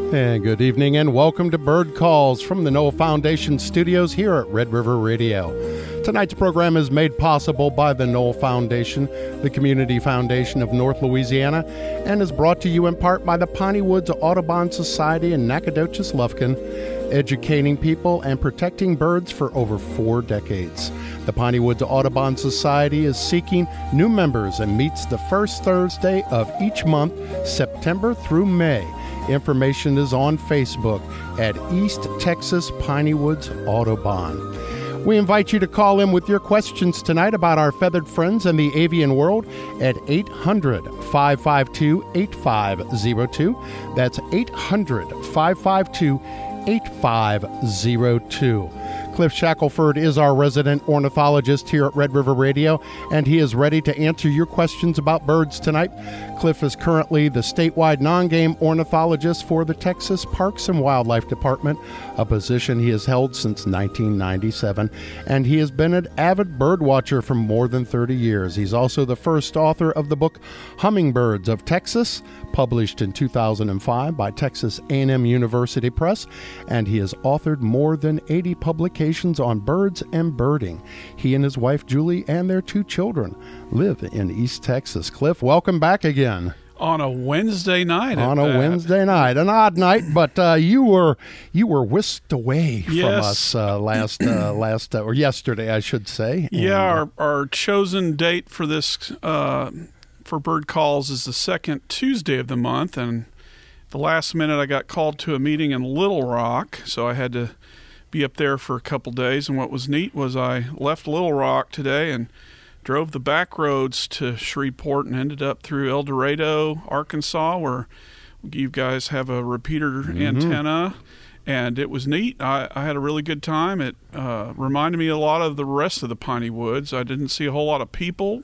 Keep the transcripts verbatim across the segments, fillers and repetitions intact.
And good evening and welcome to Bird Calls from the Noah Foundation studios here at Red River Radio. Tonight's program is made possible by the Noah Foundation, the Community Foundation of North Louisiana, and is brought to you in part by the Piney Woods Audubon Society in Nacogdoches, Lufkin, educating people and protecting birds for over four decades. The Piney Woods Audubon Society is seeking new members and meets the first Thursday of each month, September through May. Information is on Facebook at East Texas Piney Woods Audubon. We invite you to call in with your questions tonight about our feathered friends and the avian world at eight hundred, five five two, eight five zero two. That's eight hundred, five five two, eight five zero two. Cliff Shackelford is our resident ornithologist here at Red River Radio, and he is ready to answer your questions about birds tonight. Cliff is currently the statewide non-game ornithologist for the Texas Parks and Wildlife Department, a position he has held since nineteen ninety-seven, and he has been an avid bird watcher for more than thirty years. He's also the first author of the book Hummingbirds of Texas, published in two thousand five by Texas A and M University Press, and he has authored more than eighty publications on birds and birding. He and his wife Julie and their two children live in East Texas. Cliff, welcome back again. On a Wednesday night. On a that. Wednesday night, an odd night, but uh, you were you were whisked away yes. from us uh, last uh, last uh, or yesterday, I should say. Yeah, and, our our chosen date for this uh, for Bird Calls is the second Tuesday of the month, and the last minute I got called to a meeting in Little Rock, so I had to be up there for a couple days. And what was neat was I left Little Rock today and drove the back roads to Shreveport and ended up through El Dorado, Arkansas, where you guys have a repeater mm-hmm. antenna, and it was neat. I, I had a really good time. It uh, reminded me a lot of the rest of the Piney Woods. I didn't see a whole lot of people,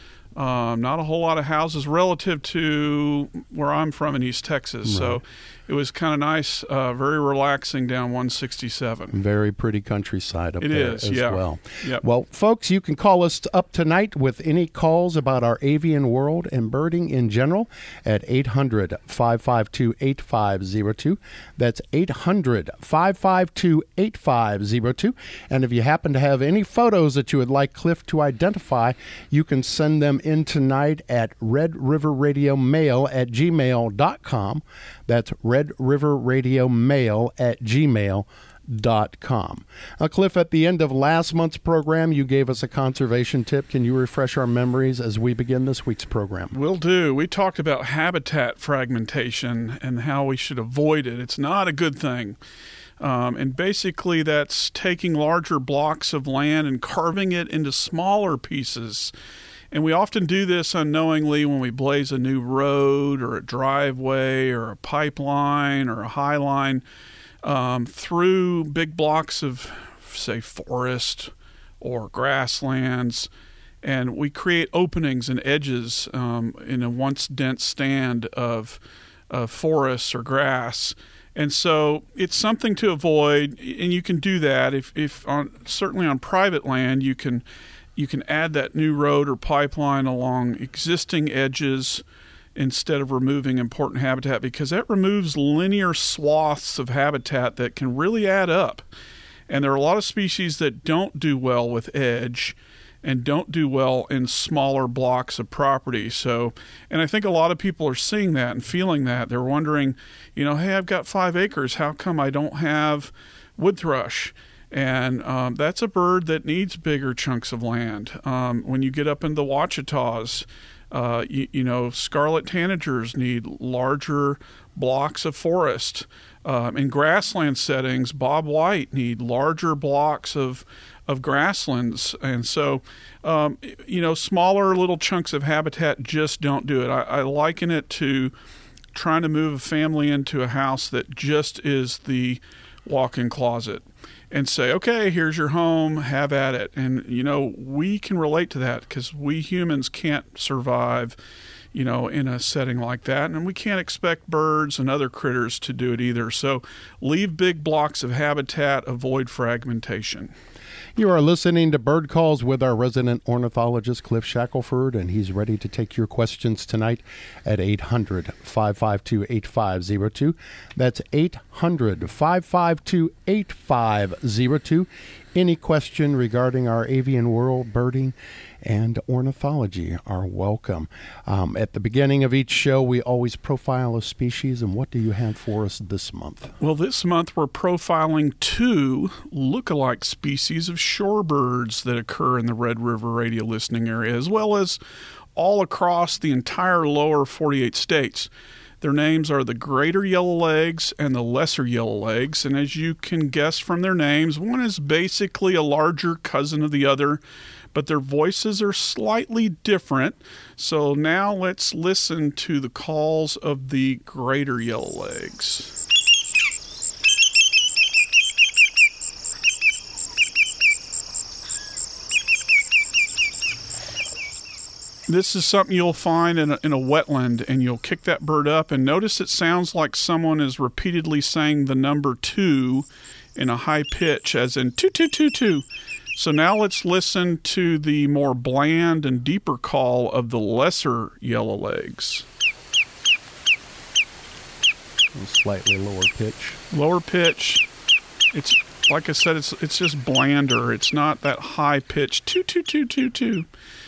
um, not a whole lot of houses relative to where I'm from in East Texas. Right. So it was kind of nice, uh, very relaxing down one sixty-seven. Very pretty countryside up it there is, as yeah. well. Yep. Well, folks, you can call us up tonight with any calls about our avian world and birding in general at eight hundred, five five two, eight five zero two. That's eight hundred, five five two, eight five zero two. And if you happen to have any photos that you would like Cliff to identify, you can send them in tonight at red river radio mail at gmail dot com. That's Red River Radio Mail at gmail dot com. Now, Cliff, at the end of last month's program, you gave us a conservation tip. Can you refresh our memories as we begin this week's program? Will do. We talked about habitat fragmentation and how we should avoid it. It's not a good thing. Um, and basically, that's taking larger blocks of land and carving it into smaller pieces. And we often do this unknowingly when we blaze a new road or a driveway or a pipeline or a high line um, through big blocks of, say, forest or grasslands. And we create openings and edges um, in a once dense stand of, of forests or grass. And so it's something to avoid, and you can do that if, if on certainly on private land you can you can add that new road or pipeline along existing edges instead of removing important habitat, because that removes linear swaths of habitat that can really add up. And there are a lot of species that don't do well with edge and don't do well in smaller blocks of property. So, and I think a lot of people are seeing that and feeling that. They're wondering, you know, hey, I've got five acres. How come I don't have wood thrush? And um, that's a bird that needs bigger chunks of land. Um, when you get up into the Ouachitas, uh, you, you know, scarlet tanagers need larger blocks of forest. Um, in grassland settings, bobwhite need larger blocks of of grasslands. And so, um, you know, smaller little chunks of habitat just don't do it. I, I liken it to trying to move a family into a house that just is the walk-in closet and say, okay, here's your home, have at it. And, you know, we can relate to that because we humans can't survive you know, in a setting like that. And we can't expect birds and other critters to do it either. So leave big blocks of habitat, avoid fragmentation. You are listening to Bird Calls with our resident ornithologist, Cliff Shackelford, and he's ready to take your questions tonight at eight hundred, five five two, eight five zero two. That's eight hundred, five five two, eight five zero two. Any question regarding our avian world, birding, and ornithology are welcome. Um, at the beginning of each show, we always profile a species, and what do you have for us this month? Well, this month we're profiling two look-alike species of shorebirds that occur in the Red River radio listening area, as well as all across the entire lower forty-eight states. Their names are the greater yellowlegs and the lesser yellowlegs, and as you can guess from their names, one is basically a larger cousin of the other, but their voices are slightly different. So now let's listen to the calls of the greater yellowlegs. This is something you'll find in a, in a wetland, and you'll kick that bird up, and notice it sounds like someone is repeatedly saying the number two in a high pitch, as in two, two, two, two. So now let's listen to the more bland and deeper call of the lesser yellowlegs. A slightly lower pitch. Lower pitch. It's like I said, it's it's just blander. It's not that high pitch. Two, two, two, two, two.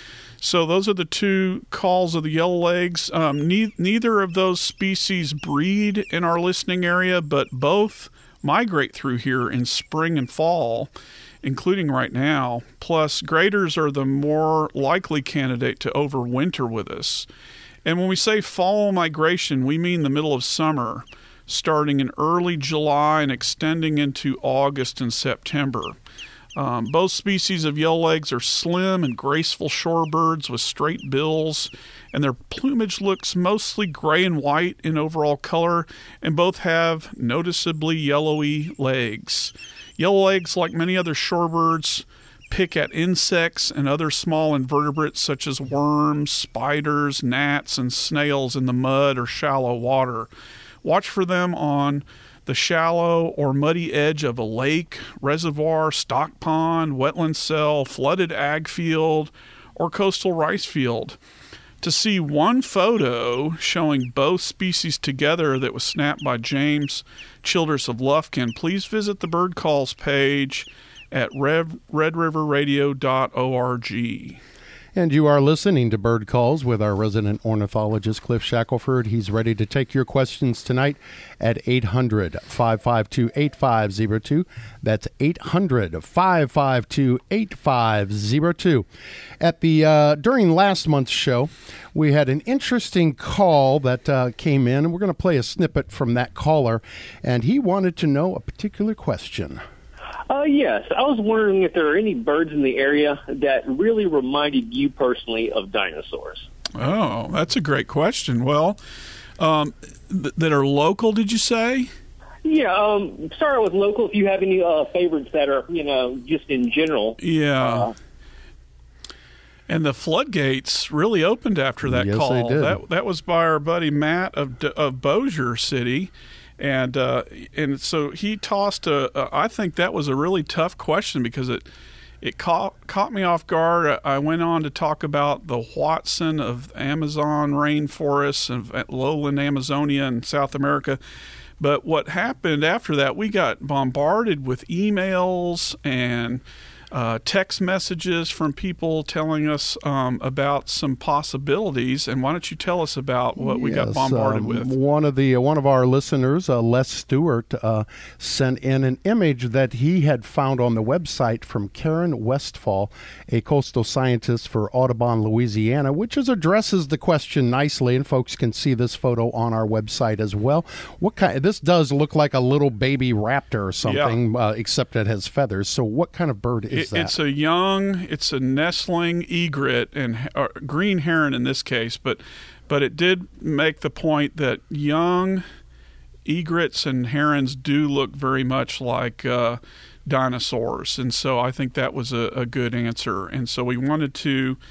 So those are the two calls of the yellowlegs. Um, ne- neither of those species breed in our listening area, but both migrate through here in spring and fall, including right now. Plus, greaters are the more likely candidate to overwinter with us. And when we say fall migration, we mean the middle of summer, starting in early July and extending into August and September. Um, both species of yellowlegs are slim and graceful shorebirds with straight bills, and their plumage looks mostly gray and white in overall color, and both have noticeably yellowy legs. Yellowlegs, like many other shorebirds, pick at insects and other small invertebrates such as worms, spiders, gnats, and snails in the mud or shallow water. Watch for them on the shallow or muddy edge of a lake, reservoir, stock pond, wetland cell, flooded ag field, or coastal rice field. To see one photo showing both species together that was snapped by James Childress of Lufkin, please visit the Bird Calls page at red river radio dot org. And you are listening to Bird Calls with our resident ornithologist, Cliff Shackelford. He's ready to take your questions tonight at eight hundred, five five two, eight five zero two. That's eight hundred, five five two, eight five zero two. At the uh, during last month's show, we had an interesting call that uh, came in, and we're going to play a snippet from that caller, and he wanted to know a particular question. Uh, yes, I was wondering if there are any birds in the area that really reminded you personally of dinosaurs. Oh, that's a great question. Well, um, th- that are local, did you say? Yeah, um, start with local. If you have any uh, favorites that are, you know, just in general. Yeah. Uh, and the floodgates really opened after that yes, call. They did. That that was by our buddy Matt of of Bossier City. And uh, and so he tossed a, a. I think that was a really tough question because it it caught caught me off guard. I went on to talk about the Watson of Amazon rainforests and lowland Amazonia in South America. But what happened after that, we got bombarded with emails and uh, text messages from people telling us um, about some possibilities. And why don't you tell us about what we yes, got bombarded um, with? One of the uh, one of our listeners, uh, Les Stewart, uh, sent in an image that he had found on the website from Karen Westfall, a coastal scientist for Audubon, Louisiana, which is addresses the question nicely, and folks can see this photo on our website as well. What kind? This does look like a little baby raptor or something, yeah. uh, except it has feathers. So, what kind of bird is it, It's a young, it's a nestling egret and uh, green heron in this case, but but it did make the point that young egrets and herons do look very much like uh, dinosaurs, and so I think that was a, a good answer. And so we wanted to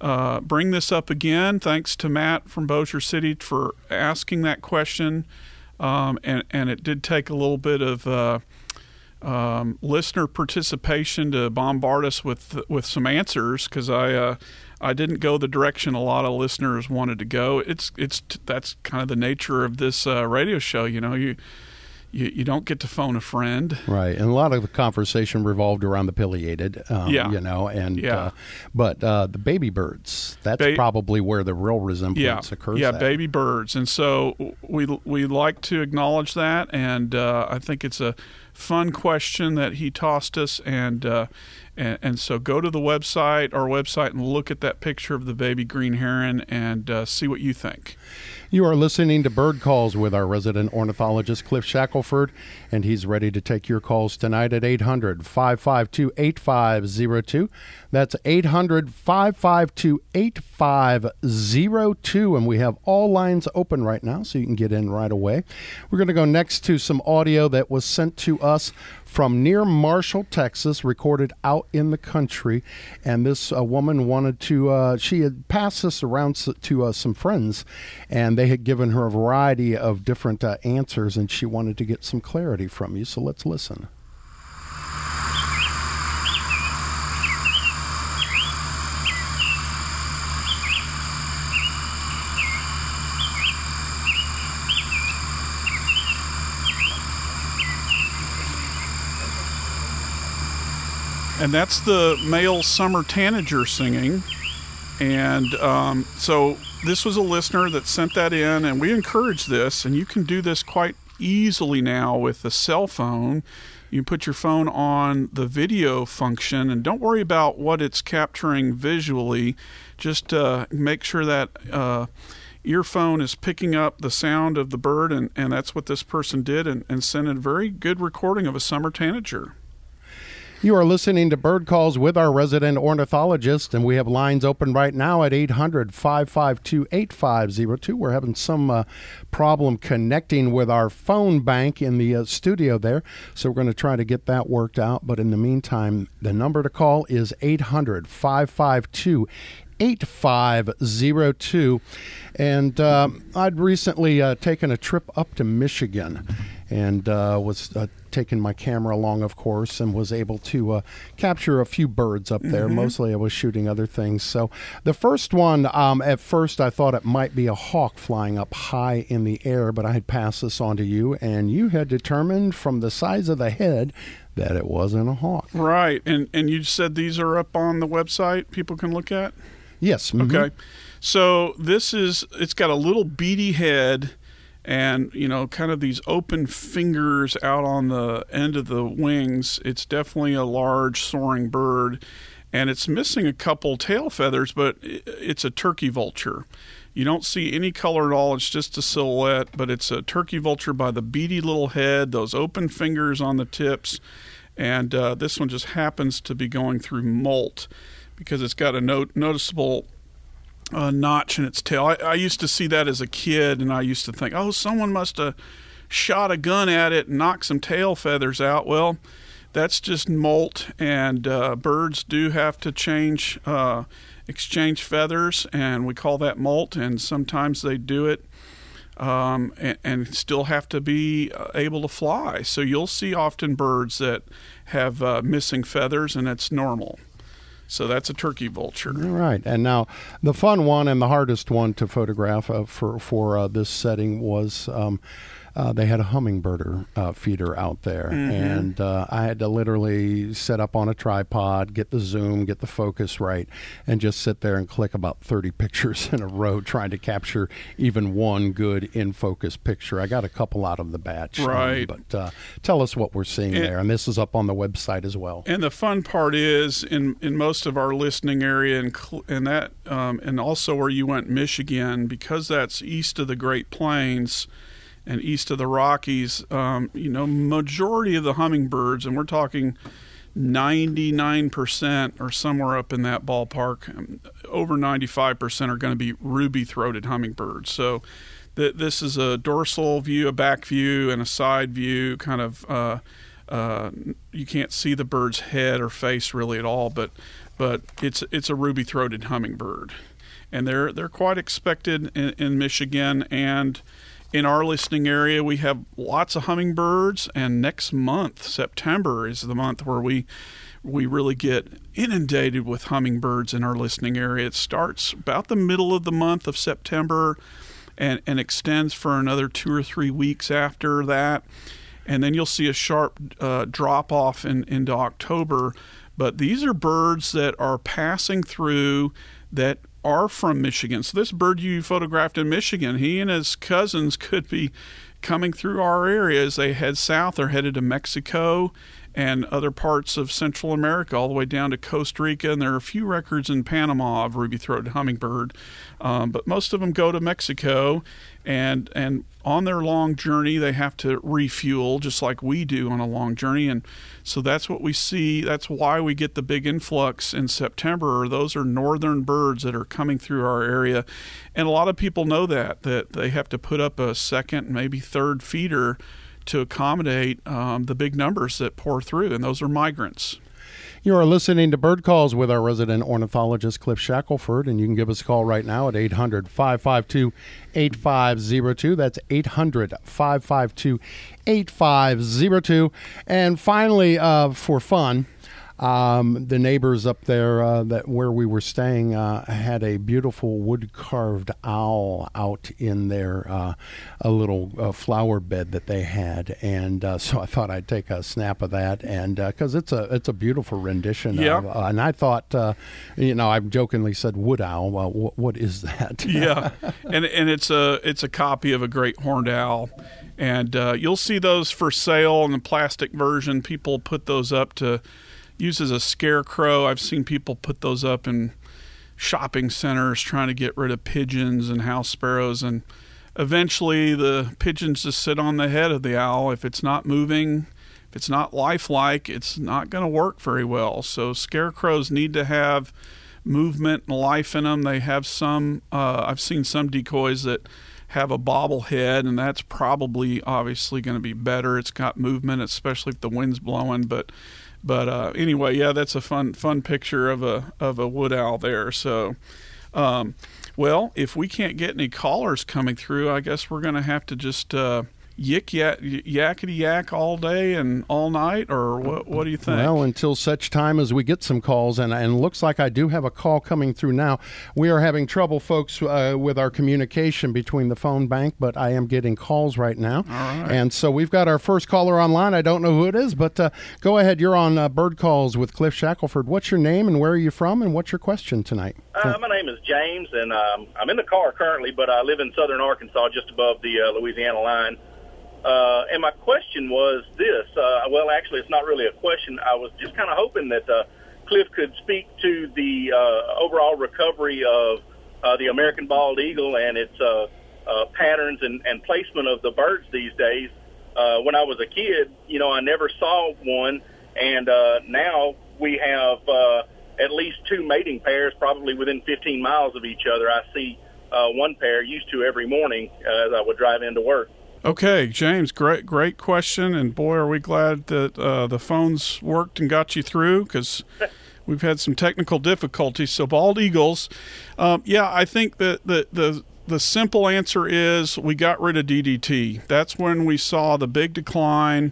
uh, bring this up again. Thanks to Matt from Bossier City for asking that question. Um, and, and it did take a little bit of uh, um, listener participation to bombard us with with some answers, because I uh, I didn't go the direction a lot of listeners wanted to go. It's it's that's kind of the nature of this uh, radio show. You know, you. You, you don't get to phone a friend. Right. And a lot of the conversation revolved around the pileated, um, yeah. you know, and, yeah. uh, but uh, the baby birds, that's ba- probably where the real resemblance yeah. occurs. Yeah, at. baby birds. And so we, we like to acknowledge that. And uh, I think it's a fun question that he tossed us. And, uh, and, and so go to the website, our website, and look at that picture of the baby green heron and uh, see what you think. You are listening to Bird Calls with our resident ornithologist, Cliff Shackelford, and he's ready to take your calls tonight at eight hundred, five five two, eight five zero two. That's eight hundred, five five two, eight five zero two, and we have all lines open right now, so you can get in right away. We're going to go next to some audio that was sent to us from near Marshall, Texas, recorded out in the country. And this uh, woman wanted to, uh, she had passed this around to uh, some friends, and they had given her a variety of different uh, answers, and she wanted to get some clarity from you. So let's listen. And that's the male summer tanager singing. And um, so this was a listener that sent that in, and we encourage this, and you can do this quite easily now with a cell phone. You can put your phone on the video function, and don't worry about what it's capturing visually. Just uh, make sure that uh, earphone is picking up the sound of the bird, and, and that's what this person did, and, and sent a very good recording of a summer tanager. You are listening to Bird Calls with our resident ornithologist, and we have lines open right now at eight hundred, five five two, eight five zero two. We're having some uh, problem connecting with our phone bank in the uh, studio there, so we're going to try to get that worked out. But in the meantime, the number to call is eight hundred, five five two, eight five zero two. And uh, I'd recently uh, taken a trip up to Michigan, and uh, was uh, taking my camera along, of course, and was able to uh, capture a few birds up there. Mm-hmm. Mostly I was shooting other things. So the first one, um, at first I thought it might be a hawk flying up high in the air, but I had passed this on to you, and you had determined from the size of the head that it wasn't a hawk. Right. And, and you said these are up on the website people can look at? Yes. Mm-hmm. Okay. So this is, it's got a little beady head, and, you know, kind of these open fingers out on the end of the wings. It's definitely a large soaring bird, and it's missing a couple tail feathers, but it's a turkey vulture. You don't see any color at all. It's just a silhouette, but it's a turkey vulture by the beady little head, those open fingers on the tips, and uh, this one just happens to be going through molt because it's got a no- noticeable Uh, notch in its tail. I, I used to see that as a kid, and I used to think, oh, someone must have shot a gun at it and knocked some tail feathers out. Well, that's just molt, and uh, birds do have to change, uh, exchange feathers, and we call that molt, and sometimes they do it um, and, and still have to be able to fly. So you'll see often birds that have uh, missing feathers, and it's normal. So that's a turkey vulture. All right. And now the fun one and the hardest one to photograph uh, for, for uh, this setting was um, uh, they had a hummingbird uh, feeder out there. Mm-hmm. And uh, I had to literally set up on a tripod, get the zoom, get the focus right, and just sit there and click about thirty pictures in a row trying to capture even one good in-focus picture. I got a couple out of the batch. Right. Um, but uh, tell us what we're seeing and, there. And this is up on the website as well. And the fun part is in, in most of our listening area and, and that um, and also where you went, Michigan, because that's east of the Great Plains and east of the Rockies, um, you know, majority of the hummingbirds, and we're talking ninety-nine percent or somewhere up in that ballpark, um, over ninety-five percent are going to be ruby-throated hummingbirds. So th- this is a dorsal view, a back view, and a side view, kind of uh, uh, you can't see the bird's head or face really at all, but but it's it's a ruby-throated hummingbird, and they're they're quite expected in, in Michigan. And in our listening area, we have lots of hummingbirds, and next month, September, is the month where we we really get inundated with hummingbirds in our listening area. It starts about the middle of the month of September and, and extends for another two or three weeks after that. And then you'll see a sharp uh, drop-off in, into October. But these are birds that are passing through that are from Michigan. So this bird you photographed in Michigan, he and his cousins could be coming through our area as they head south. They're headed to Mexico and other parts of Central America, all the way down to Costa Rica. And there are a few records in Panama of ruby-throated hummingbird, um, but most of them go to Mexico. And and on their long journey, they have to refuel, just like we do on a long journey. And so that's what we see. That's why we get the big influx in September. Those are northern birds that are coming through our area. And a lot of people know that, that they have to put up a second, maybe third feeder to accommodate um, the big numbers that pour through, and those are migrants. You are listening to Bird Calls with our resident ornithologist, Cliff Shackelford, and you can give us a call right now at eight hundred, five five two, eight five zero two. That's eight hundred, five five two, eight five zero two. And finally, uh, for fun, Um, the neighbors up there uh, that where we were staying uh, had a beautiful wood-carved owl out in their uh, a little uh, flower bed that they had, and uh, so I thought I'd take a snap of that, and because uh, it's a it's a beautiful rendition. Yeah. Of, uh, and I thought, uh, you know, I jokingly said wood owl. Well, wh- what is that? Yeah, and and it's a it's a copy of a great horned owl. And uh, you'll see those for sale in the plastic version. People put those up to use as a scarecrow. I've seen people put those up in shopping centers trying to get rid of pigeons and house sparrows, and eventually the pigeons just sit on the head of the owl. If it's not moving, if it's not lifelike, it's not going to work very well. So scarecrows need to have movement and life in them. They have some, uh, I've seen some decoys that have a bobble head, and that's probably obviously going to be better. It's got movement, especially if the wind's blowing, but But uh, anyway, yeah, that's a fun fun picture of a of a wood owl there. So, um, well, if we can't get any callers coming through, I guess we're going to have to just uh, yick yak, yakety yak all day and all night, or what? What do you think? Well, until such time as we get some calls, and and looks like I do have a call coming through now. We are having trouble, folks, uh, with our communication between the phone bank, but I am getting calls right now. All right. And so we've got our first caller online. I don't know who it is, but uh, go ahead. You're on uh, Bird Calls with Cliff Shackelford. What's your name and where are you from, and what's your question tonight? Uh, my name is James, and um, I'm in the car currently, but I live in southern Arkansas, just above the uh, Louisiana line. Uh, and my question was this. Uh, well, actually, it's not really a question. I was just kind of hoping that uh, Cliff could speak to the uh, overall recovery of uh, the American bald eagle and its uh, uh, patterns and, and placement of the birds these days. Uh, when I was a kid, you know, I never saw one, and uh, now we have uh, at least two mating pairs probably within fifteen miles of each other. I see uh, one pair, used to every morning uh, as I would drive into work. Okay, James, great great question, and boy, are we glad that uh, the phones worked and got you through, because we've had some technical difficulties. So bald eagles, um, yeah, I think that the, the the simple answer is we got rid of D D T. That's when we saw the big decline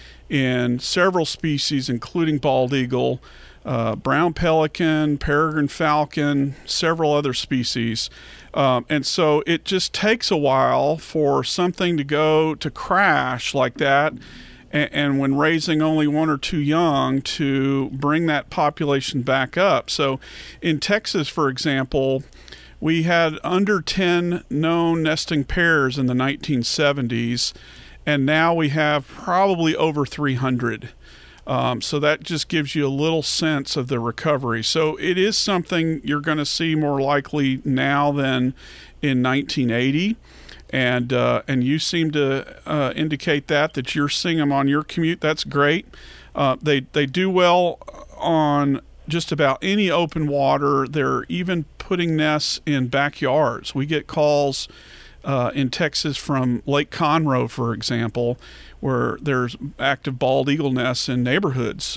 in several species, including bald eagle, uh, brown pelican, peregrine falcon, several other species. Um, and so it just takes a while for something to go to crash like that, and, and when raising only one or two young, to bring that population back up. So in Texas, for example, we had under ten known nesting pairs in the nineteen seventies, and now we have probably over three hundred. Um, so that just gives you a little sense of the recovery. So it is something you're going to see more likely now than in nineteen eighty. And uh, and you seem to uh, indicate that, that you're seeing them on your commute. That's great. Uh, they, they do well on just about any open water. They're even putting nests in backyards. We get calls uh, in Texas from Lake Conroe, for example, where there's active bald eagle nests in neighborhoods.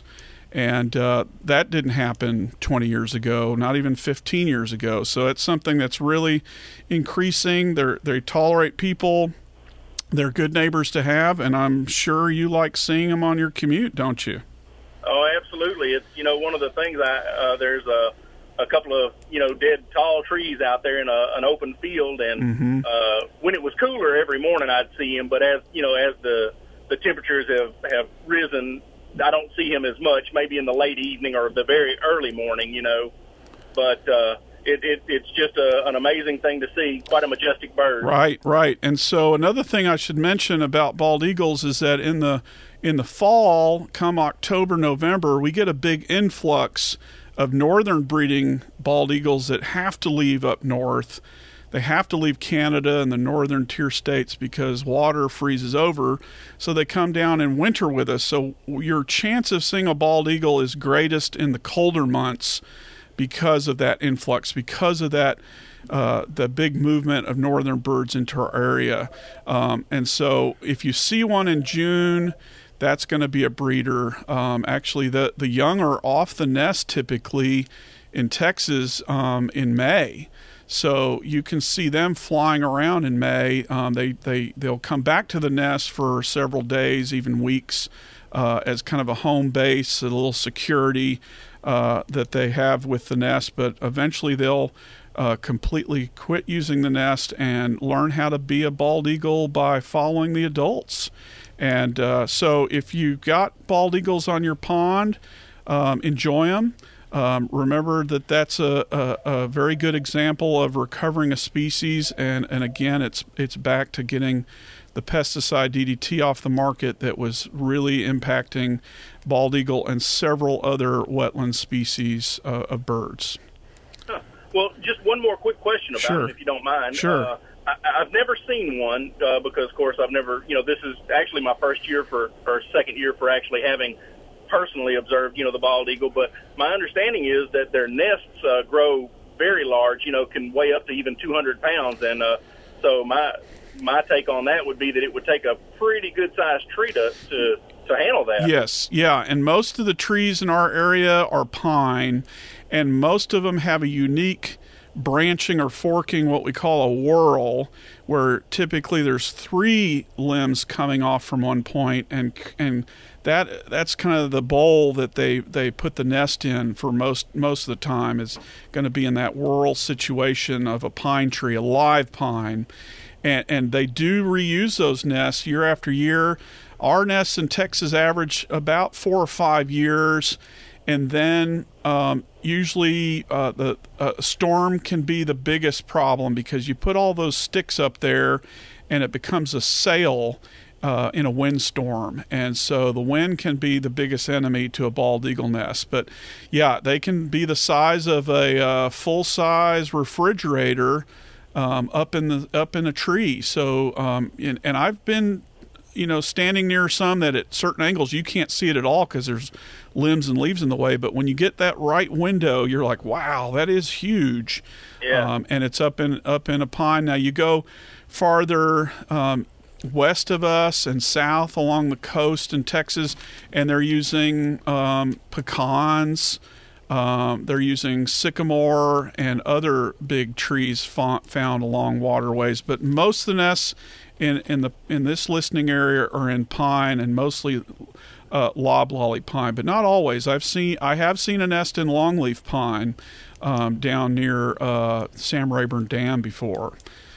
And uh, that didn't happen twenty years ago, not even fifteen years ago. So it's something that's really increasing. They're, they tolerate people. They're good neighbors to have, and I'm sure you like seeing them on your commute, don't you? Oh, absolutely. It's, you know, one of the things, I uh, there's a, a couple of, you know, dead tall trees out there in a, an open field, and mm-hmm. uh, when it was cooler every morning I'd see him, but as, you know, as the, the temperatures have, have risen, I don't see him as much, maybe in the late evening or the very early morning, you know, but uh, it, it, it's just a, an amazing thing to see, quite a majestic bird. Right, right. And so another thing I should mention about bald eagles is that in the in the fall, come October, November, we get a big influx of northern breeding bald eagles that have to leave up north. They have to leave Canada and the northern tier states because water freezes over. So they come down in winter with us. So your chance of seeing a bald eagle is greatest in the colder months because of that influx, because of that, uh, the big movement of northern birds into our area. Um, and so if you see one in June, that's going to be a breeder. Um, actually, the, the young are off the nest typically in Texas um, in May. So you can see them flying around in May. Um, they, they, they'll come back to the nest for several days, even weeks, uh, as kind of a home base, a little security uh, that they have with the nest. But eventually they'll uh, completely quit using the nest and learn how to be a bald eagle by following the adults. And uh, so if you've got bald eagles on your pond, um, enjoy them. Um, remember that that's a, a, a very good example of recovering a species, and, and again, it's it's back to getting the pesticide D D T off the market that was really impacting bald eagle and several other wetland species uh, of birds. Huh. Well, just one more quick question about Sure. it, if you don't mind. Sure. Uh, I, I've never seen one uh, because, of course, I've never, you know, this is actually my first year for, or second year for actually having personally observed, you know, the bald eagle, but my understanding is that their nests uh, grow very large, you know, can weigh up to even two hundred pounds, and uh, so my my take on that would be that it would take a pretty good-sized tree to, to, to handle that. Yes, yeah, and most of the trees in our area are pine, and most of them have a unique branching or forking, what we call a whorl, where typically there's three limbs coming off from one point, and and that that's kind of the bowl that they, they put the nest in for most most of the time, is going to be in that whorl situation of a pine tree, a live pine, and and they do reuse those nests year after year. Our nests in Texas average about four or five years. And then um, usually uh, the uh, storm can be the biggest problem because you put all those sticks up there and it becomes a sail uh, in a windstorm. And so the wind can be the biggest enemy to a bald eagle nest. But yeah, they can be the size of a uh, full-size refrigerator um, up in the up in a tree. So um, and, and I've been you know, standing near some that at certain angles you can't see it at all because there's limbs and leaves in the way. But when you get that right window, you're like, wow, that is huge. Yeah. Um, and it's up in up in a pine. Now you go farther um, west of us and south along the coast in Texas, and they're using um, pecans. Um, they're using sycamore and other big trees fa- found along waterways. But most of the nests in in the in this listening area are in pine, and mostly uh, loblolly pine, but not always. I've seen I have seen a nest in longleaf pine um, down near uh, Sam Rayburn Dam before.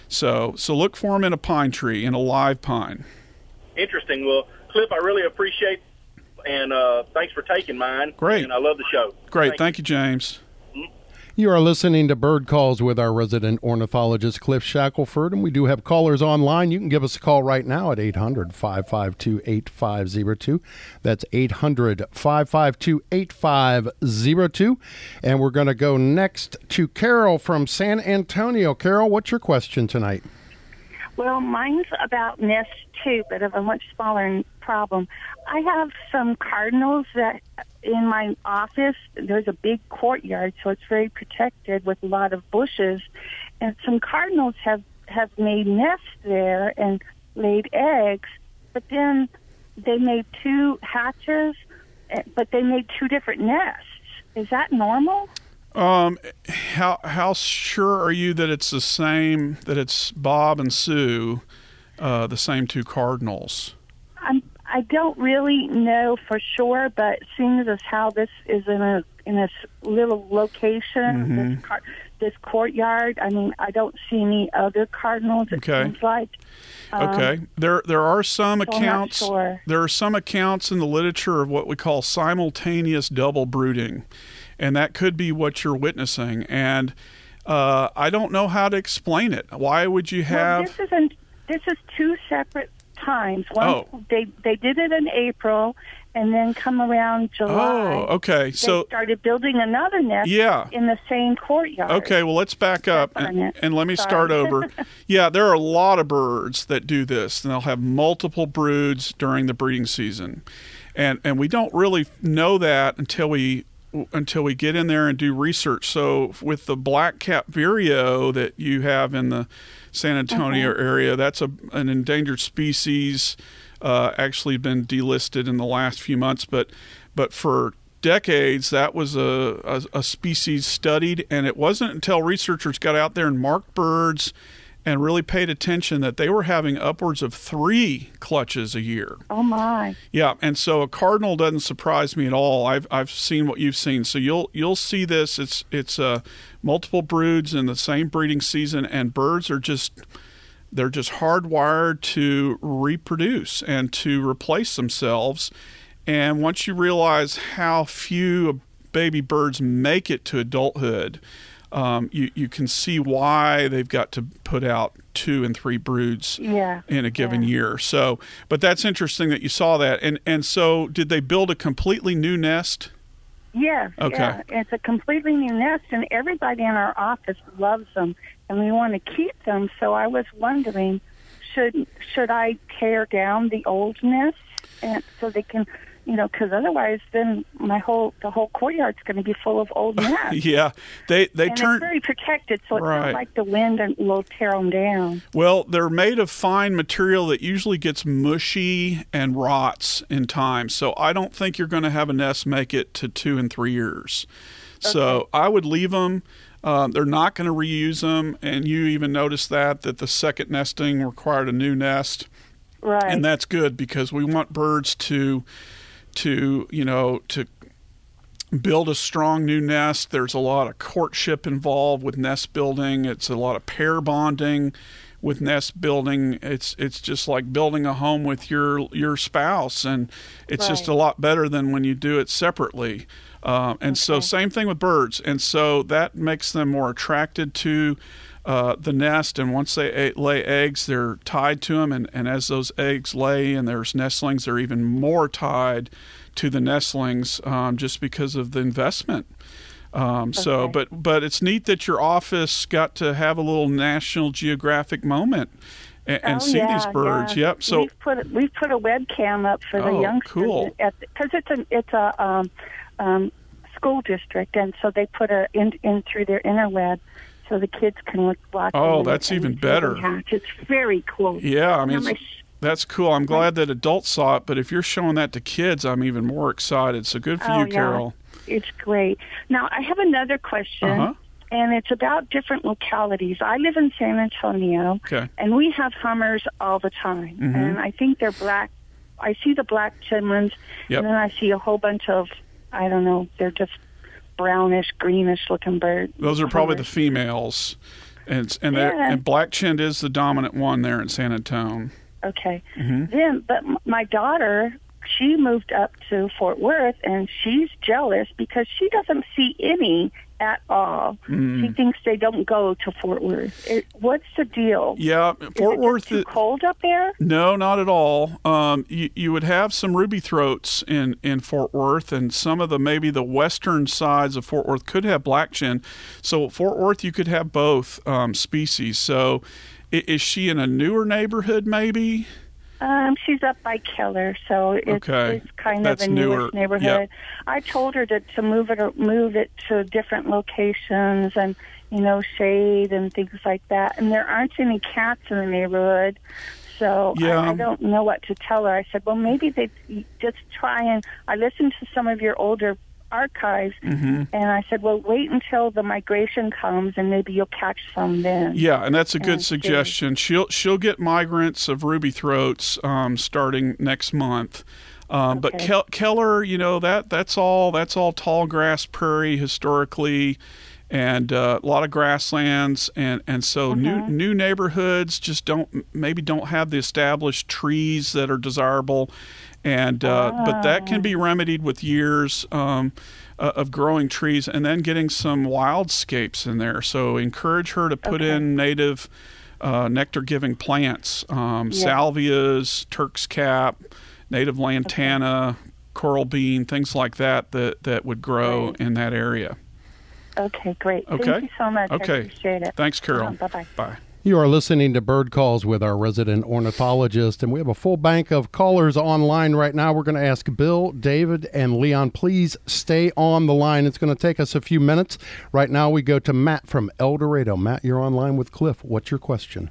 So so look for them in a pine tree, in a live pine. Interesting. Well, Cliff, I really appreciate it, and uh, thanks for taking mine. Great. And I love the show. Great. Thank, Thank you, James. You are listening to Bird Calls with our resident ornithologist, Cliff Shackelford, and we do have callers online. You can give us a call right now at eight hundred, five five two, eight five zero two. That's eight hundred, five five two, eight five zero two. And we're going to go next to Carol from San Antonio. Carol, what's your question tonight? Well, mine's about nests too, but of a much smaller problem. I have some cardinals that in my office, there's a big courtyard, so it's very protected with a lot of bushes. And some cardinals have, have made nests there and laid eggs, but then they made two hatches, but they made two different nests. Is that normal? Um, how how sure are you that it's the same? That it's Bob and Sue, uh, the same two cardinals? I'm. I don't really know for sure, but seeing as how this is in a in a little location, Mm-hmm. this, car, this courtyard, I mean, I don't see any other cardinals. It Okay. seems like. Um, Okay. There there are some so I'm not accounts. sure. There are some accounts in the literature of what we call simultaneous double brooding, and that could be what you're witnessing. And uh, I don't know how to explain it. Why would you have? Well, this isn't. This is two separate times. One, Oh. they they did it in April, and then come around July. Oh, okay. They So started building another nest yeah. in the same courtyard. Okay, well, let's back up and, Separate. and let me Sorry. start over. Yeah, there are a lot of birds that do this, and they'll have multiple broods during the breeding season, and and we don't really know that until we until we get in there and do research. So with the black-capped vireo that you have in the San Antonio area, that's a an endangered species. Uh, actually been delisted in the last few months, but but for decades that was a, a, a species studied, and it wasn't until researchers got out there and marked birds and really paid attention that they were having upwards of three clutches a year. Oh my! Yeah, and so a cardinal doesn't surprise me at all. I've I've seen what you've seen, so you'll you'll see this. It's it's uh, multiple broods in the same breeding season, and birds are just. They're just hardwired to reproduce and to replace themselves. And once you realize how few baby birds make it to adulthood, um, you, you can see why they've got to put out two and three broods Yeah, in a given yeah. year. So, but that's interesting that you saw that. And, and so did they build a completely new nest? Yeah, Okay. yeah. It's a completely new nest, and everybody in our office loves them, and we want to keep them. So I was wondering, should should I tear down the old nest, and so they can, you know, because otherwise, then my whole the whole courtyard's going to be full of old nests. Yeah, they they and turn. it's very protected, so it's Right. not like the wind and will tear them down. Well, they're made of fine material that usually gets mushy and rots in time. So I don't think you're going to have a nest make it to two and three years. So I would leave them. Um, they're not going to reuse them. And you even noticed that, that the second nesting required a new nest. Right. And that's good because we want birds to, to you know, to build a strong new nest. There's a lot of courtship involved with nest building. It's a lot of pair bonding with nest building. It's it's just like building a home with your your spouse, and it's just a Right. lot better than when you do it separately. Um, and so Okay. same thing with birds. And so that makes them more attracted to uh, the nest. And once they a- lay eggs, they're tied to them. And, and as those eggs lay and there's nestlings, they're even more tied to the nestlings um, just because of the investment. Um, so, Okay. but but it's neat that your office got to have a little National Geographic moment and, and Oh, see yeah, these birds. yeah. Yep. So we've put we've put a webcam up for the Oh, youngsters cool. because it's a it's a um, um, school district, and so they put a in, in through their interweb so the kids can look watch. Oh, and- that's and even see the better. hatch. It's very cool. yeah, I mean, Now, it's, my that's cool. I'm glad that adults saw it, but if you're showing that to kids, I'm even more excited. So good for Oh, you, yeah. Carol. It's great. Now, I have another question, Uh-huh. and it's about different localities. I live in San Antonio, Okay. and we have hummers all the time, Mhm. and I think they're black. I see the black chinlins, Yep. and then I see a whole bunch of, I don't know, they're just brownish, greenish-looking birds. Those are probably the hummers. females, and it's- and they're- Yeah. and black-chinned is the dominant one there in San Antonio. Okay. Mhm. Then, but m- my daughter, she moved up to Fort Worth, and she's jealous because she doesn't see any at all. Mm. She thinks they don't go to Fort Worth. It, what's the deal? Yeah, Is Fort it Worth. just too is- cold up there? No, not at all. Um, you, you would have some ruby throats in, in Fort Worth, and some of the maybe the western sides of Fort Worth could have black chin. So Fort Worth, you could have both um, species. So i- is she in a newer neighborhood maybe? Um, she's up by Keller, so it's, Okay. it's kind That's of a newer. newish neighborhood. Yep. I told her to, to move it or move it to different locations and you know shade and things like that. And there aren't any cats in the neighborhood, So Yeah. I, I don't know what to tell her. I said, well, maybe they just try and I listened to some of your older archives, Mm-hmm. and I said, well, wait until the migration comes, and maybe you'll catch some then. Yeah, and that's a good And see. suggestion. She'll she'll get migrants of ruby throats um, starting next month. Um, But Okay. Kel- Keller, you know that that's all that's all tall grass prairie historically, and uh, a lot of grasslands, and and so new new neighborhoods just don't maybe don't have the established trees that are desirable, and uh, but that can be remedied with years um, uh, of growing trees, and then getting some wildscapes in there. So encourage her to put Okay. in native uh, nectar-giving plants, um, Yeah. salvias, Turk's cap, native lantana, coral bean, things like that that, that would grow Right. in that area. Okay, great. Okay. Thank you so much. Okay. I appreciate it. Thanks, Carol. Uh, bye-bye. Bye. You are listening to Bird Calls with our resident ornithologist, and we have a full bank of callers online right now. We're going to ask Bill, David, and Leon. Please stay on the line. It's going to take us a few minutes. Right now we go to Matt from El Dorado. Matt, you're online with Cliff. What's your question?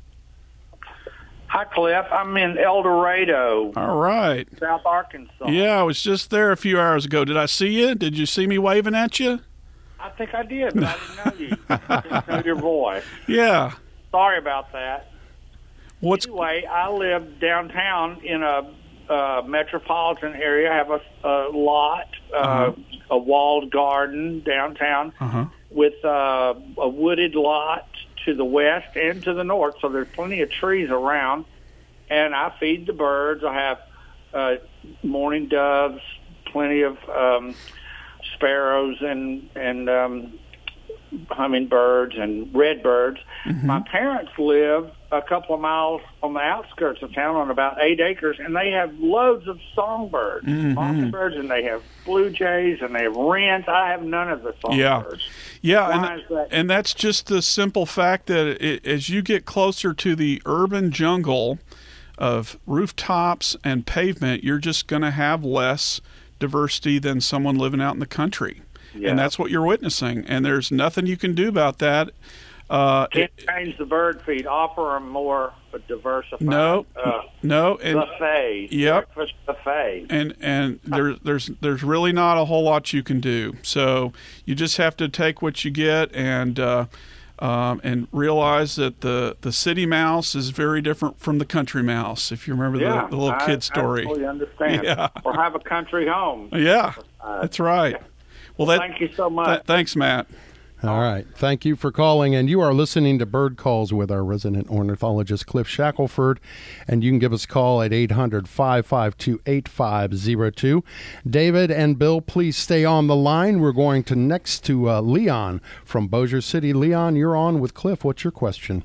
Hi, Cliff. I'm in El Dorado, All right. South Arkansas. Yeah, I was just there a few hours ago. Did I see you? Did you see me waving at you? I think I did, but I didn't know you. I didn't know your voice. Yeah. Sorry about that. What's Anyway, I live downtown in a uh, metropolitan area. I have a, a lot, uh, Uh-huh. a walled garden downtown uh-huh. with uh, a wooded lot to the west and to the north, so there's plenty of trees around. And I feed the birds. I have uh, mourning doves, plenty of um, sparrows and and um, hummingbirds and redbirds. Mm-hmm. My parents live a couple of miles on the outskirts of town on about eight acres, and they have loads of songbirds, Mhm. mockingbirds, and they have blue jays, and they have wrens. I have none of the Yeah. songbirds. Yeah, Why and, is that? and that's just the simple fact that it, as you get closer to the urban jungle of rooftops and pavement, you're just going to have less diversity than someone living out in the country. Yeah. And that's what you're witnessing. And there's nothing you can do about that. Uh, Can't it- change the bird feed. Offer them more diversified no, uh, no, and buffet. Yep. Breakfast buffet. and and there, there's there's really not a whole lot you can do. So you just have to take what you get and uh, um, and realize that the, the city mouse is very different from the country mouse. If you remember yeah, the, the little I, kid story. I totally understand. Yeah. Or have a country home. Yeah, Uh, that's right. Well, that, Thank you so much. th- thanks, Matt. All right. Thank you for calling. And you are listening to Bird Calls with our resident ornithologist, Cliff Shackelford. And you can give us a call at eight hundred, five five two, eight five zero two. David and Bill, please stay on the line. We're going to next to uh, Leon from Bossier City. Leon, you're on with Cliff. What's your question?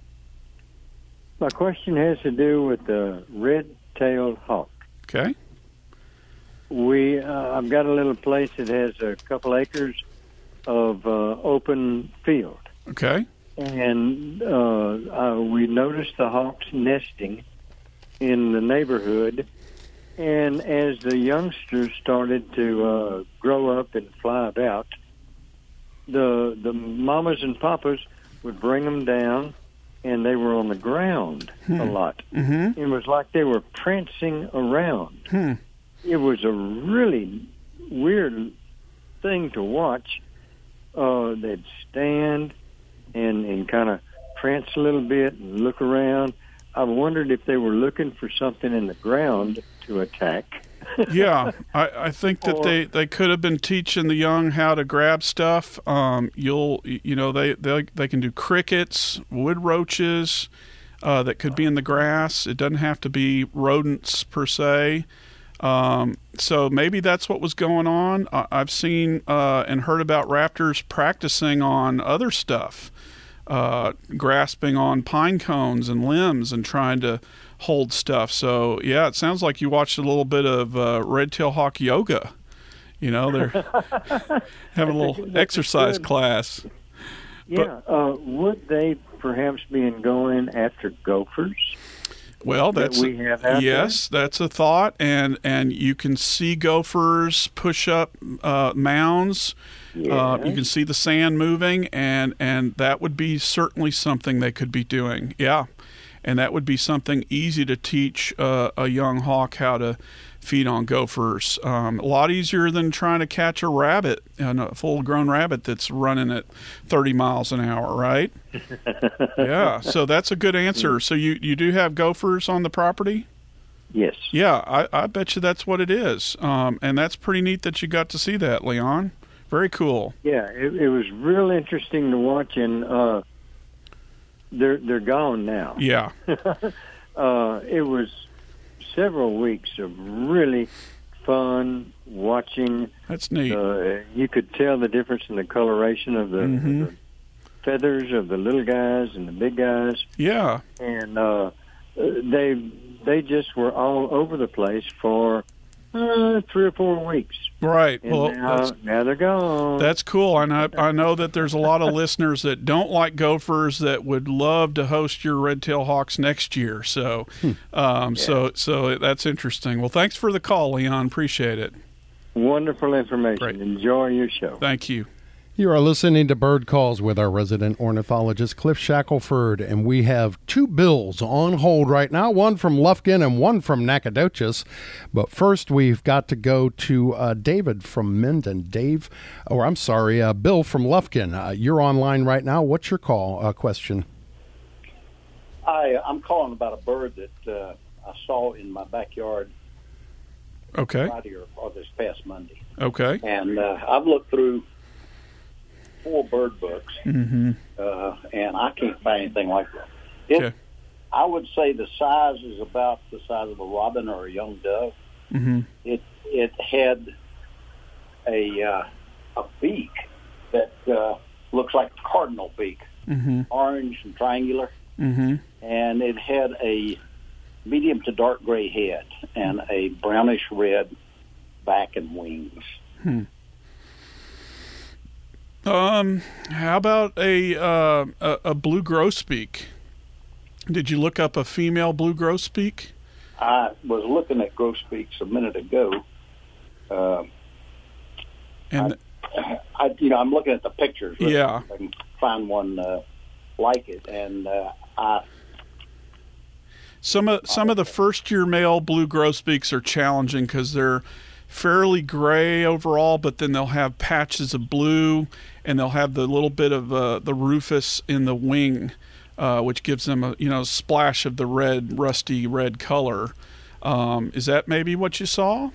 My question has to do with the red-tailed hawk. Okay. We, uh, I've got a little place that has a couple acres of uh, open field, Okay. and uh, uh, we noticed the hawks nesting in the neighborhood. And as the youngsters started to uh, grow up and fly about, the the mamas and papas would bring them down, and they were on the ground a lot. Mm-hmm. It was like they were prancing around. Hmm. It was a really weird thing to watch. Uh, they'd stand and, and kind of prance a little bit and look around. I wondered if they were looking for something in the ground to attack. Yeah, I, I think that Or- they, they could have been teaching the young how to grab stuff. Um, you'll you know they they they can do crickets, wood roaches, uh, that could be in the grass. It doesn't have to be rodents per se. Um, so maybe that's what was going on. I, I've seen uh, and heard about raptors practicing on other stuff, uh, grasping on pine cones and limbs and trying to hold stuff. So yeah, it sounds like you watched a little bit of uh, red-tail hawk yoga. You know, they're having a little exercise good. class. Yeah. uh, would they perhaps be going after gophers? Well, that that's we have out yes, that's a thought, and and you can see gophers push up uh, mounds. Uh, you Yes. can see the sand moving, and and that would be certainly something they could be doing. Yeah, and that would be something easy to teach uh, a young hawk how to feed on gophers. Um, a lot easier than trying to catch a rabbit, a full-grown rabbit that's running at thirty miles an hour, right? Yeah, so that's a good answer. So you, you do have gophers on the property? Yes. Yeah, I, I bet you that's what it is. Um, and that's pretty neat that you got to see that, Leon. Very cool. Yeah, it, it was real interesting to watch, and uh, they're, they're gone now. Yeah. uh, it was several weeks of really fun watching. That's neat. Uh, you could tell the difference in the coloration of the, mm-hmm. the feathers of the little guys and the big guys. Yeah. And uh, they they just were all over the place for uh, three or four weeks. Right. And well, now, that's, now they're gone. That's cool. And I, I know that there's a lot of listeners that don't like gophers that would love to host your red-tailed hawks next year. So, um, yeah. so, so that's interesting. Well, thanks for the call, Leon. Appreciate it. Wonderful information. Great. Enjoy your show. Thank you. You are listening to Bird Calls with our resident ornithologist, Cliff Shackelford, and we have two bills on hold right now, one from Lufkin and one from Nacogdoches. But first, we've got to go to uh, David from Minden. Dave, or I'm sorry, uh, Bill from Lufkin. Uh, you're online right now. What's your call uh, question? Hi, I'm calling about a bird that uh, I saw in my backyard okay. Friday or, or this past Monday. Okay. And uh, I've looked through four bird books, mm-hmm. uh, and I can't find anything like that. It, okay. I would say the size is about the size of a robin or a young dove. Mm-hmm. It it had a uh, a beak that uh, looks like a cardinal beak, mm-hmm. orange and triangular, mm-hmm. and it had a medium to dark gray head and a brownish red back and wings. Hmm. Um, how about a, uh, a a blue grosbeak? Did you look up a female blue grosbeak? I was looking at grosbeaks a minute ago, uh, and I, I, you know, I'm looking at the pictures. Yeah, if I can find one uh, like it, and uh, I. Some of some of the first year male blue grosbeaks are challenging because they're fairly gray overall, but then they'll have patches of blue, and they'll have the little bit of uh, the rufous in the wing, uh, which gives them a you know splash of the red, rusty red color. Um, is that maybe what you saw?